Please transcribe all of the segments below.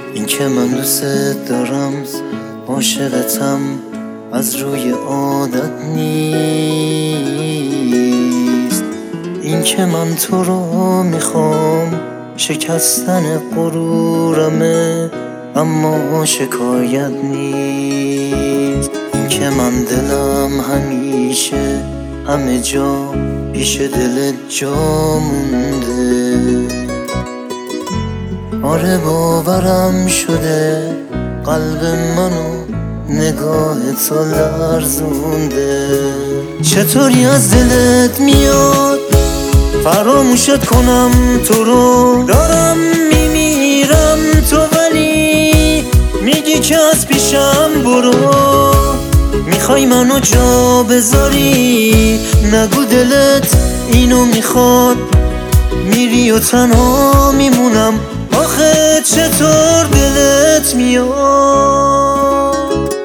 این که من دوست دارم عاشقتم از روی عادت نیست. این که من تو رو میخوام شکستن غرورمه اما شکایت نیست. این که من دلم همیشه همه جا پیش دلت جا مونده. آره باورم شده قلب منو نگاه تو لرزونده. چطوری از دلت میاد فراموشت کنم تو رو؟ دارم میمیرم تو ولی میگی که از پیشم برو. میخوای منو جا بذاری نگو دلت اینو میخواد. میری و تنها میمونم آخه چطور دلت میاد؟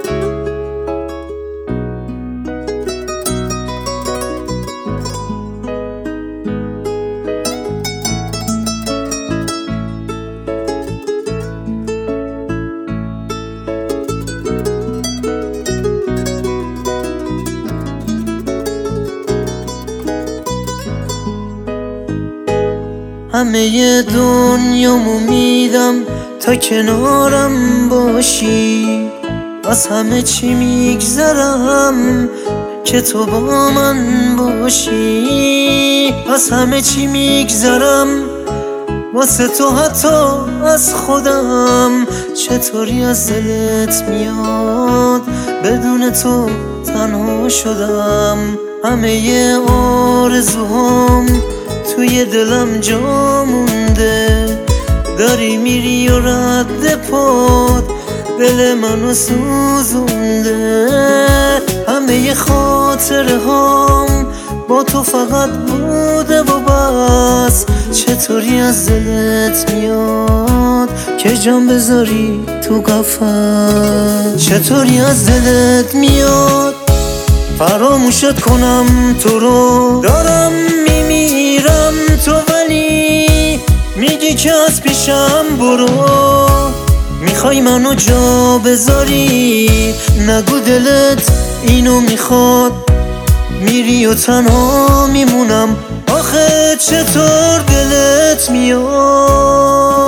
همه دنیامو میدم تا کنارم باشی. از همه چی میگذرم که تو با من باشی. از همه چی میگذرم واسه تو حتی از خودم. چطوری از دلت میاد بدون تو تنها شدم. همه آرزوهام توی دلم جا مونده. داری میری و رد پات دل منو سوزونده. همه خاطره هام با تو فقط بوده و بس. چطوری از دلت میاد که جان بذاری تو قفس؟ چطوری از دلت میاد فراموشت کنم تو رو؟ دارم میمیرم تو ولی میگی که از پیشم برو. میخوای منو جا بذاری نگو دلت اینو میخواد. میری و تنها میمونم آخه چطور دلت میاد؟